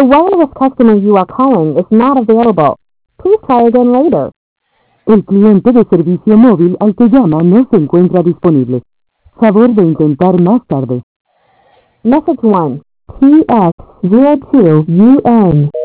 wireless customer you are calling is not available. Please try again later. El cliente de servicio móvil al que llama no se encuentra disponible. Favor de intentar más tarde. Message 1. TX02UN